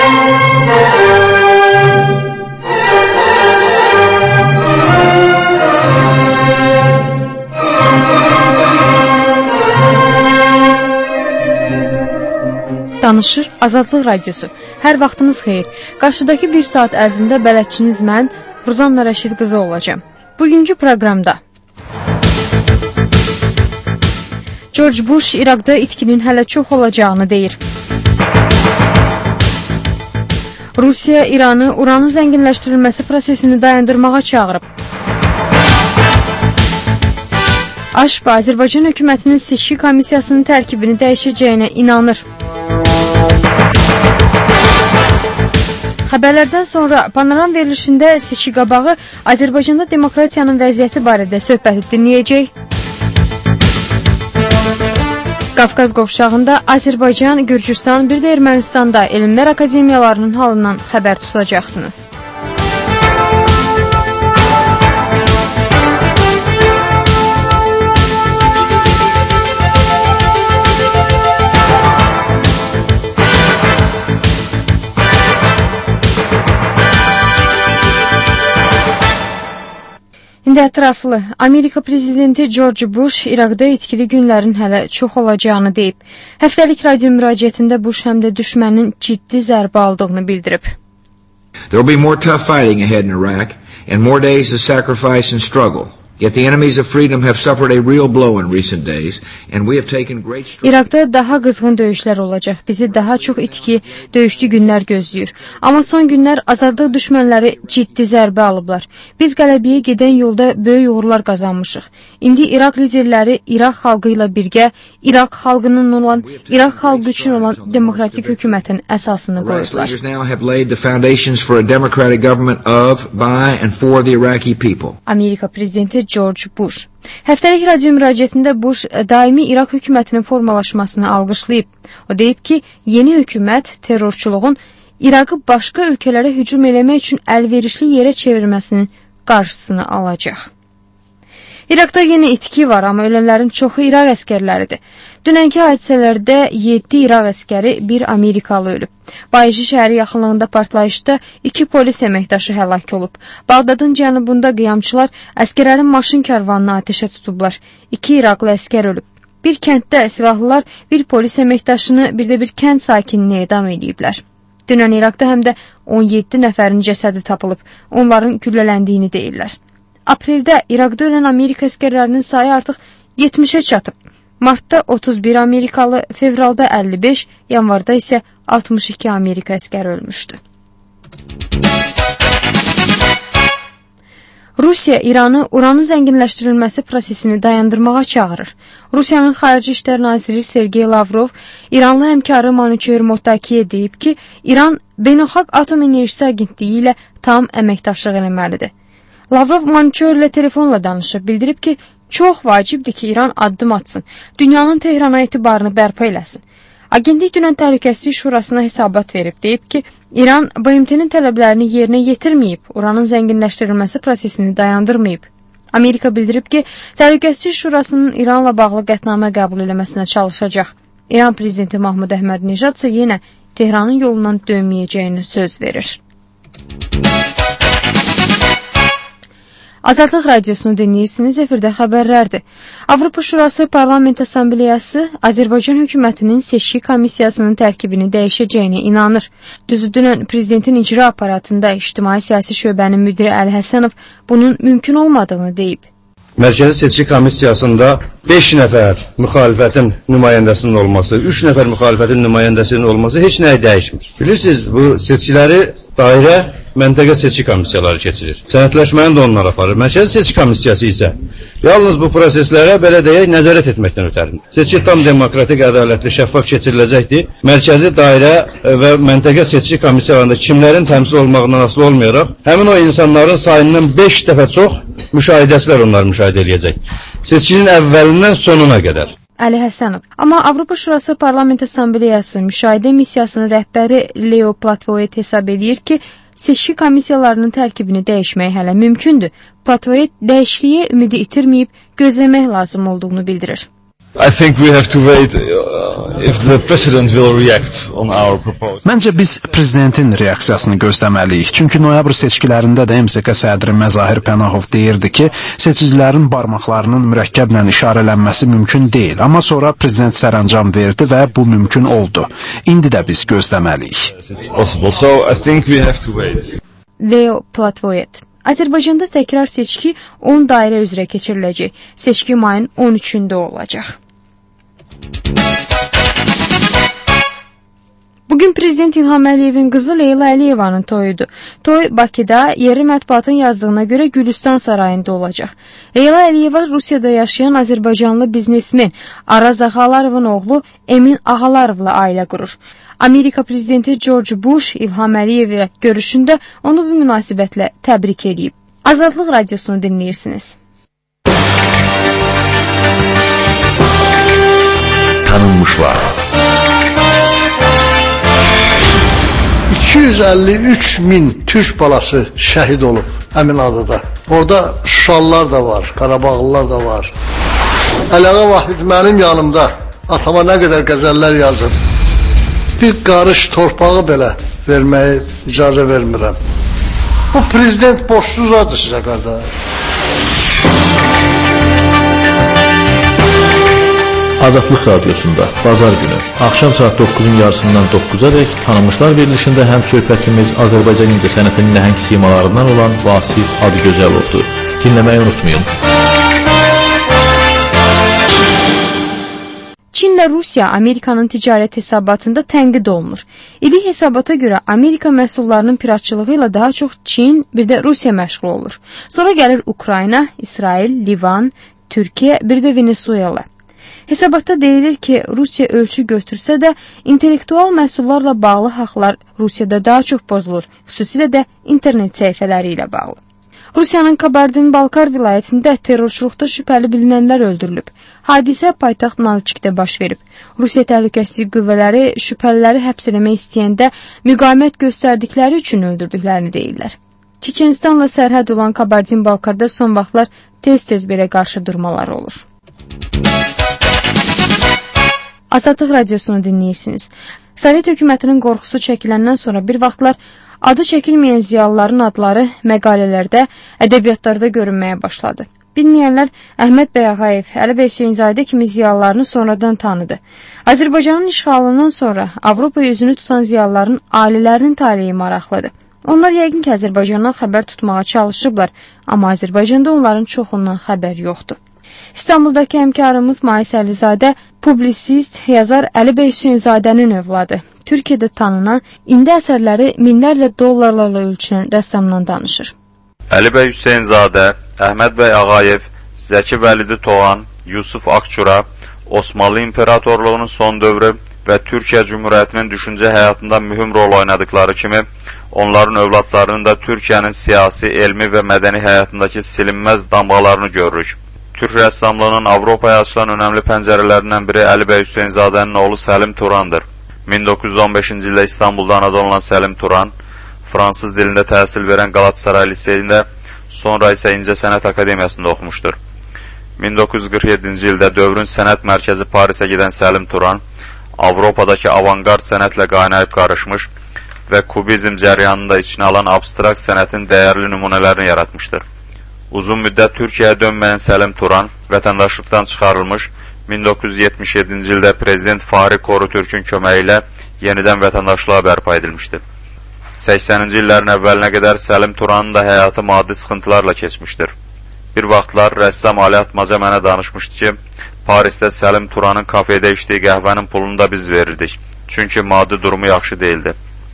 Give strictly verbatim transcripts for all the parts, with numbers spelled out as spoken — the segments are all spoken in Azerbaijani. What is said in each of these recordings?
Danışır Azadlıq Radiosu. Hər vaxtınız xeyir. Qarşıdakı bir saat ərzində bələdçiniz mən, Ruzanna Rəşid qızı olacağım. Bugünkü proqramda George Bush İraqda itkinin hələ çox olacağını deyir. Rusiya İranı uranın zənginləşdirilməsi prosesini dayandırmağa çağırıb. Aşpa Azərbaycan hökumətinin seçki komissiyasının tərkibini dəyişəcəyinə inanır. Xəbərlərdən sonra panoram verilişində seçki qabağı Azərbaycanda demokratiyanın vəziyyəti barədə söhbəti dinləyəcək. Qafqaz qovşağında Azərbaycan, Gürcüstan, bir də Ermənistanda elmlər akademiyalarının halından xəbər tutacaqsınız. İndi ətraflı, Amerika prezidenti George Bush İraqda itkili günlərin hələ çox olacağını deyib. Həftəlik radio müraciətində Bush həm də düşmənin ciddi zərbə aldığını bildirib. There will be more tough fighting ahead in Iraq and more days of sacrifice and struggle. Yet the enemies of freedom have suffered a real blow in recent days and we have taken great strides. İraqda daha qızğın döyüşlər olacaq. Bizi daha çox itki, döyüşlü günlər gözləyir. Amma son günlər azadlıq düşmənləri ciddi zərbə alıblar. Biz qələbəyə gedən yolda böyük uğurlar qazanmışıq. İndi İraq liderləri İraq xalqı ilə birgə İraq xalqının olan, İraq xalqı üçün olan demokratik hökumətin əsasını qoyurlar. Amerika prezidenti George Bush. Həftəlik radio müraciətində Bush daimi İraq hökumətinin formalaşmasını alqışlayıb. O deyib ki, yeni hökumət terrorçuluğun İraqı başqa ölkələrə hücum eləmək üçün əlverişli yerə çevirməsinin qarşısını alacaq. İraqda yeni itki var, amma ölənlərin çoxu İraq əskərləridir. Dünənki hadisələrdə yeddi İraq əskəri, bir Amerikalı ölüb. Bayji şəhəri yaxınlığında partlayışda iki polis əməkdaşı həlak olub. Bağdadın cənubunda qiyamçılar əskərlərin maşın karvanını atəşə tutublar. İki İraqlı əskər ölüb. Bir kənddə silahlılar bir polis əməkdaşını, bir də bir kənd sakinini edam ediblər. Dünən İraqda həm də on yeddi nəfərin cəsədi tapılıb. Onların güllələndiyini deyirlər. Apreldə İraqda ölən Amerika əskərlərinin sayı artıq yetmişə çatıb. Martda otuz bir Amerikalı, fevralda əlli beş, yanvarda isə altmış iki Amerika əskəri ölmüşdü. Rusiya İranı uranın zənginləşdirilməsi prosesini dayandırmağa çağırır. Rusiyanın Xarici İşlər Naziri Sergey Lavrov İranlı həmkarı Manuçer Mottakiyə deyib ki, İran Beynəlxalq Atom Enerjisi Agentliyi ilə tam əməkdaşlıq eləməlidir. Lavrov Manuçerlə telefonla danışıb, bildirib ki, çox vacibdir ki, İran addım atsın, dünyanın Tehrana etibarını bərpa eləsin. Agentlik dünən Təhlükəsizlik Şurasına hesabat verib, deyib ki, İran B M T-nin tələblərini yerinə yetirməyib, uranın zənginləşdirilməsi prosesini dayandırmayıb. Amerika bildirib ki, Təhlükəsizlik Şurasının İranla bağlı qətnamə qəbul eləməsinə çalışacaq. İran prezidenti Mahmud Əhməd-Nejad isə yenə Tehranın yolundan dönməyəcəyini söz verir. Azadlıq Radiosunu dinləyirsiniz, efirdə xəbərlərdir. Avropa Şurası Parlament Assambleyası Azərbaycan hökumətinin seçki komissiyasının tərkibini dəyişəcəyinə inanır. Düzü dünən prezidentin icra aparatında ictimai siyasi şöbənin müdiri Əli Həsənov bunun mümkün olmadığını deyib. Mərkəzi seçki komissiyasında beş nəfər müxalifətin nümayəndəsinin olması, üç nəfər müxalifətin nümayəndəsinin olması heç nəyi dəyişmir. Bilirsiniz, bu seçkiləri dairə məntəqə seçki komissiyaları keçirir. Sənədləşməni də onlar aparır. Mərkəzi seçki komissiyası isə yalnız bu proseslərə belə deyək nəzarət etməkdən ötəridir. Seçki tam demokratik, ədalətli, şəffaf keçiriləcəkdir. Mərkəzi dairə və məntəqə seçki komissiyalarında kimlərin təmsil olmağından asılı olmayaraq, həmin o insanların sayından beş dəfə çox müşahidəçilər onları müşahidə edəcək. Seçkinin əvvəlindən sonuna qədər. Əli Həsənov. Amma Avropa Şurası Parlament Assambleyası müşahidə missiyasının rəhbəri Leo Platvoet hesab edir ki, seçki komissiyalarının tərkibini dəyişmək hələ mümkündür. Platvoet dəyişikliyə ümidi itirməyib gözləmək lazım olduğunu bildirir. I think we have to wait uh, if the president will react on our proposal. Məncə biz prezidentin reaksiyasını gözləməliyik. Çünki noyabr seçkilərində də M S K sədri Məzahir Pənahov deyirdi ki, seçicilərin barmaqlarının mürəkkəblə işarələnməsi mümkün deyil. Amma sonra prezident sərəncam verdi və bu mümkün oldu. İndi də biz gözləməliyik. It's possible. So I think we have to wait. Leo Platvoyet. Azərbaycanda təkrar seçki on dairə üzrə keçiriləcək. Seçki mayın on üçündə olacaq. Bugün Prezident İlham Əliyevin qızı Leyla Əliyevanın toyudur. Toy Bakıda, yerli mətbuatın yazdığına görə Gülüstan sarayında olacaq. Leyla Əliyeva Rusiyada yaşayan Azərbaycanlı biznesmen Araz Ağalarovun oğlu Emin Ağalarovla ailə qurur. Amerika Prezidenti George Bush İlham Əliyev ilə görüşündə onu bu münasibətlə təbrik edib. Azadlıq radiosunu dinləyirsiniz. Tanınmışlar. iki yüz əlli üç min Türk balası şəhid olub həmin adada. Orada Şuşalılar da var, Qarabağlılar da var. Əliağa Vahid mənim yanımda atama nə qədər qəzəllər yazıb. Bir qarış torpağı belə verməyə icazə vermirəm. Bu prezident boşluqdadır sizə qardaş. Azadlıq Radiosunda bazar günü axşam saat doqquzun yarısından doqquza dək tanınmışlar verilişində həm söhbətimiz Azərbaycan incəsənətinin nəhəng simalarından olan Vasif Adıgözəlovdur. Dinləməyi unutmayın. Çinlə Rusiya Amerikanın ticarət hesabatında tənqid olunur. İlk hesabata görə Amerika məhsullarının piratçılığı ilə daha çox Çin, bir də Rusiya məşğul olur. Sonra gəlir Ukrayna, İsrail, Livan, Türkiyə, bir də Venezuela. Hesabatda deyilir ki, Rusiya ölçü götürsə də, intellektual məhsullarla bağlı haqlar Rusiyada daha çox pozulur, xüsusilə də internet səhifələri ilə bağlı. Rusiyanın Kabardin-Balkar vilayətində terrorçuluqda şübhəli bilinənlər öldürülüb. Hadisə paytaxt Nalçikdə baş verib. Rusiya təhlükəsizlik qüvvələri şübhəliləri həbs eləmək istəyəndə müqavimət göstərdikləri üçün öldürdüklərini deyirlər. Çeçenistanla sərhəd olan Kabardin-Balkarda son vaxtlar tez-tez belə qarşı durmalar olur. Azadlıq radiosunu dinləyirsiniz. Sovet hökumətinin qorxusu çəkiləndən sonra bir vaxtlar adı çəkilməyən ziyalıların adları məqalələrdə, ədəbiyyatlarda görünməyə başladı. Bilməyənlər Əhməd bəy Ağayev, Əli bəy Hüseynzadə kimi ziyalılarını sonradan tanıdı. Azərbaycanın işğalından sonra Avropaya üzünü tutan ziyalıların ailələrinin taleyi maraqlıdır. Onlar yəqin ki, Azərbaycandan xəbər tutmağa çalışıblar, amma Azərbaycanda onların çoxundan xəbər yoxdur. İstanbuldakı həmkarımız Mais Əlizadə, publisist, yazar Əli bəy Hüseynzadənin övladı. Türkiyədə tanınan, indi əsərləri minlərlə dollarlarla ölçülən rəssamdan danışır. Əli bəy Hüseynzadə, Əhməd bəy Ağayev, Zəki Vəlidi Toğan, Yusuf Akçura, Osmanlı İmperatorluğunun son dövrü və Türkiyə Cümhuriyyətinin düşüncə həyatında mühüm rol oynadıkları kimi, onların övladlarının da Türkiyənin siyasi, elmi və mədəni həyatındakı silinməz damğalarını görürük. Türk rəssamlığının Avropaya açılan önəmli pəncərələrindən biri Əli bəy Hüseynzadənin oğlu Səlim Turandır. min doqquz yüz on beşinci ildə İstanbulda anadan olan Səlim Turan, fransız dilində təhsil verən Qalatasaray liseyində, sonra isə İncəsənət Akademiyasında oxumuşdur. min doqquz yüz qırx yeddinci ildə dövrün sənət mərkəzi Parisə gedən Səlim Turan, Avropadakı avangard sənətlə qaynayıb qarışmış və kubizm cəryanında içinə alan abstrakt sənətin dəyərli nümunələrini yaratmışdır. Uzun müddət Türkiyəyə dönməyən Səlim Turan vətəndaşlıqdan çıxarılmış, min doqquz yüz yetmiş yeddinci ildə Prezident Fahri Korutürkün köməyi ilə yenidən vətəndaşlığa bərpa edilmişdir. səksəninci illərin əvvəlinə qədər Səlim Turanın da həyatı maddi sıxıntılarla keçmişdir. Bir vaxtlar rəssam Ali Atmaca mənə danışmışdı ki, Parisdə Səlim Turanın kafedə içdiyi qəhvənin pulunu da biz verirdik, çünki maddi durumu yaxşı değildi.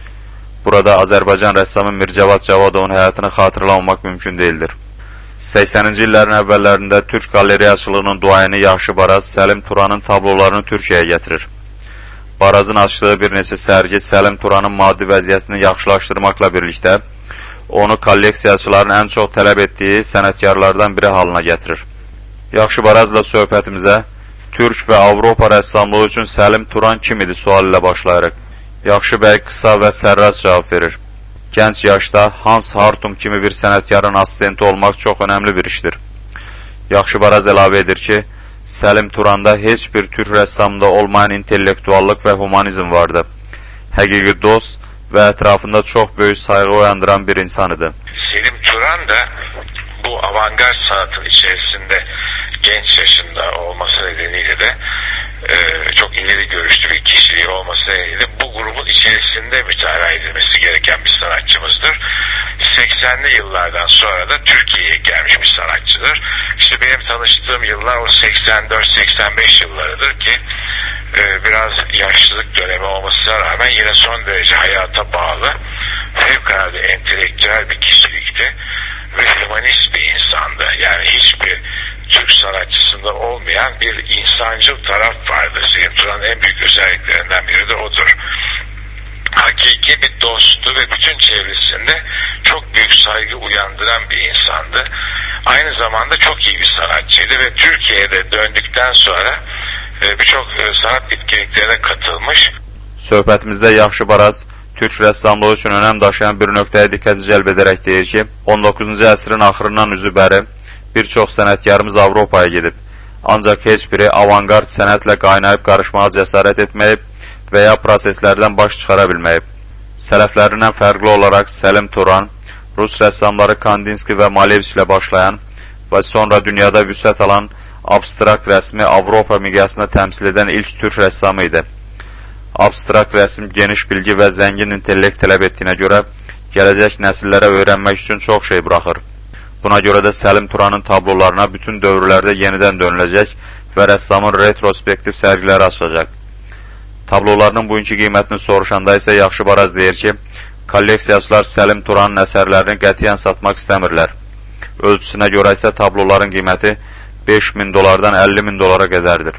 Burada Azərbaycan rəssamı Mircəvad Cavadovun həyatını xatırlamamaq mümkün değildir. səksəninci illərin əvvəllərində Türk qaleriyaçılığının duayeni Yaxşı Baraz Səlim Turanın tablolarını Türkiyəyə gətirir. Barazın açdığı bir neçə sərgi Səlim Turanın maddi vəziyyətini yaxşılaşdırmaqla birlikdə onu kolleksiyaçıların ən çox tələb etdiyi sənətkarlardan biri halına gətirir. Yaxşı Barazla söhbətimizə Türk və Avropa rəssamlığı üçün Səlim Turan kim idi sual ilə başlayırıq. Yaxşı bəy qısa və sərras cavab verir. Gənc yaşda Hans Hartung kimi bir sənətkarın asistenti olmaq çox önəmli bir işdir. Yaxşı Baraz əlavə edir ki, Səlim Turanda heç bir türk rəssamında olmayan intellektuallıq və humanizm vardı. Həqiqi dost və ətrafında çox böyük sayğı uyandıran bir insan idi. Selim Turan da bu avantgard sanatın içerisinde genç yaşında olması nedeniyle de e, çok ileri görüşlü bir kişiliği olması nedeniyle bu grubun içerisinde mütalaa edilmesi gereken bir sanatçımızdır. seksenli yıllardan sonra da Türkiye'ye gelmiş bir sanatçıdır. İşte benim tanıştığım yıllar o seksen dört seksen beş yıllarıdır ki e, biraz yaşlılık dönemi olmasına rağmen yine son derece hayata bağlı, fevkalade entelektüel bir kişilikti ve humanist bir insandı. Yani hiçbir Türk sanatçısında olmayan bir insancıl taraf vardı. Selim Turan'ın en büyük özelliklerinden biri de odur. Hakiki bir dosttu ve bütün çevresinde çok büyük saygı uyandıran bir insandı. Aynı zamanda çok iyi bir sanatçıydı ve Türkiye'de döndükten sonra birçok sanat etkinliklerine katılmış. Söhbətimizdə Yaxşı Baraz Türk rəssamlığı üçün önəm daşıyan bir nöqtəyə diqqəti cəlb edərək deyir ki, on doqquzuncu əsrin axırından üzü bəri bir çox sənətkarımız Avropaya gedib. Ancaq heç biri avantgard sənətlə qaynayıb qarışmağa cəsarət etməyib və ya proseslərdən baş çıxara bilməyib. Sələflərindən fərqli olaraq Səlim Turan, Rus rəssamları Kandinsky və Malevich ilə başlayan və sonra dünyada vüsət alan abstrakt rəsmi Avropa miqyasında təmsil edən ilk türk rəssamı idi. Abstrakt rəsm geniş bilgi və zəngin intellekt tələb etdiyinə görə gələcək nəsillərə öyrənmək üçün çox şey buraxır. Buna görə də Səlim Turanın tablolarına bütün dövrlərdə yenidən dönüləcək və rəssamın retrospektiv sərgiləri açılacaq. Tablolarının bugünkü qiymətini soruşanda isə Yaxşı Baraz deyir ki, kolleksiyaçılar Səlim Turanın əsərlərini qətiyyən satmaq istəmirlər. Ölçüsünə görə isə tabloların qiyməti beş min dolardan əlli min dolara qədərdir.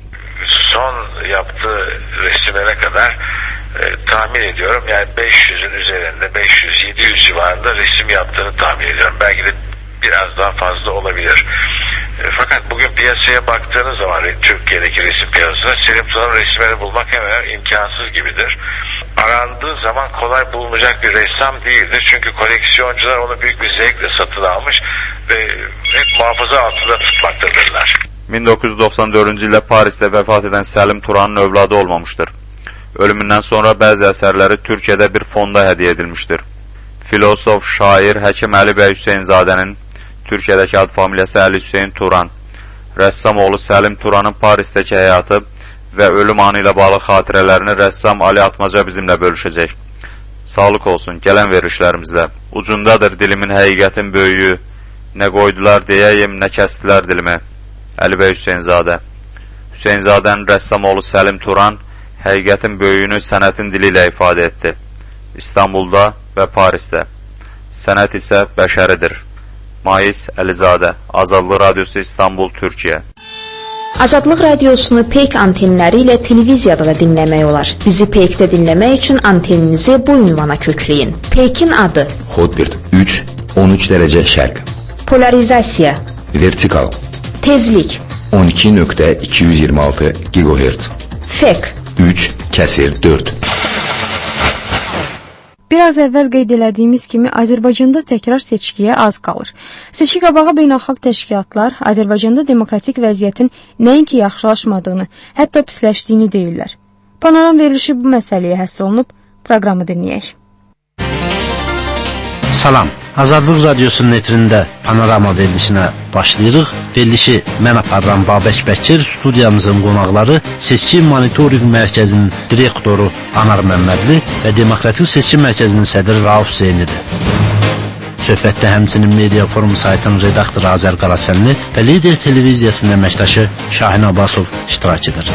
Son yaptığı resimlere kadar e, tahmin ediyorum yani beş yüzün üzerinde beş yüz yedi yüz civarında resim yaptığını tahmin ediyorum. Belki de biraz daha fazla olabilir. E, fakat bugün piyasaya baktığınız zaman Türkiye'deki resim piyasasına Selim Turan'ın resimlerini bulmak hemen hemen imkansız gibidir. Arandığı zaman kolay bulunacak bir ressam değildir. Çünkü koleksiyoncular onu büyük bir zevkle satın almış ve hep muhafaza altında tutmaktadırlar. min doqquz yüz doxsan dördüncü ildə Parisdə vəfat edən Səlim Turanın övladı olmamışdır. Ölümündən sonra bəzi əsərləri Türkiyədə bir fonda hədiyyə edilmişdir. Filosof, şair Həkim Əli bəy Hüseynzadənin Türkiyədəki ad familiyası Əli Hüseyn Turan, rəssam oğlu Səlim Turanın Parisdəki həyatı və ölüm anı ilə bağlı xatirələrini rəssam Ali Atmaca bizimlə bölüşəcək. Sağlıq olsun, gələn verilişlərimizdə. Ucundadır dilimin həqiqətin böyüyü, nə qoydular deyəyim, nə kəstilər dilimi. Əli bəy Hüseynzadə. Hüseynzadənin rəssam oğlu Səlim Turan həqiqətin böyüyünü sənətin dili ilə ifadə etdi. İstanbulda və Parisdə. Sənət isə bəşəridir. Mais Əlizadə, Azadlıq Radyosu İstanbul, Türkiyə. Azadlıq Radiosunu Peyk antenləri ilə televiziyada da dinləmək olar. Bizi Peykdə dinləmək üçün anteninizi bu ünvana kökləyin. Peykin adı Hotbird üç on üç dərəcə şərq. Polarizasiya Vertikal Tezlik on iki nöqtə iki yüz iyirmi altı gigahertz. Fek üç kəsir dörd. Biraz əvvəl qeyd elədiyimiz kimi Azərbaycanda təkrar seçkiyə az qalır. Seçki qabağı beynəlxalq təşkilatlar Azərbaycanda demokratik vəziyyətin nəinki yaxşılaşmadığını, hətta pisləşdiyini deyirlər. Panoram verilişi bu məsələyə həsr olunub, proqramı dinləyək. Salam, Azadlıq Radyosunun efirində Panorama verilişinə başlayırıq. Verilişi mən aparıram Babək Bəkir, studiyamızın qonaqları Seçki Monitoring Mərkəzinin direktoru Anar Məmmədli və Demokratik Seçki Mərkəzinin sədri Rauf Hüseynidir. Söhbətdə həmçinin Media Forum saytının redaktoru Azər Qaraçənli və Lider Televiziyasının əməkdaşı Şahin Abbasov iştirak edir.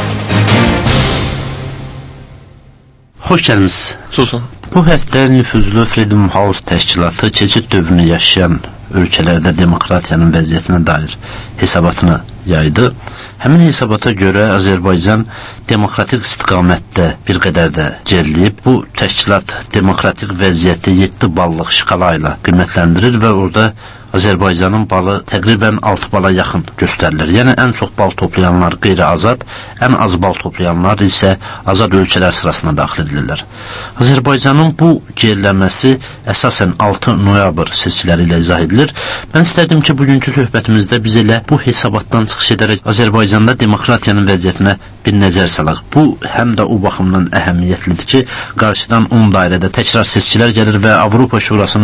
Xoş gəlmişsiniz. Susun. Bu həftə nüfuzlu Freedom House təşkilatı keçid dövrünü yaşayan ölkələrdə demokratiyanın vəziyyətinə dair hesabatını yaydı. Həmin hesabata görə Azərbaycan demokratik istiqamətdə bir qədər də geriləyib. Bu təşkilat demokratik vəziyyəti yeddi ballıq şkala ilə qiymətləndirir və orada Azərbaycanın balı təqribən altı bala yaxın göstərilir. Yəni ən çox bal toplayanlar qeyri-azad, ən az bal toplayanlar isə azad ölkələr sırasına daxil edilirlər. Azərbaycanın bu geriləməsi əsasən altı noyabr seçkiləri ilə izah edilir. Mən istərdim ki, bugünkü söhbətimizdə biz elə bu hesabatdan çıxış edərək Azərbaycanda demokratiyanın vəziyyətinə bir nəzər salaq. Bu, həm də o baxımdan əhəmiyyətlidir ki, qarşıdan on dairədə təkrar seçkilər gəlir və Avropa Şurasının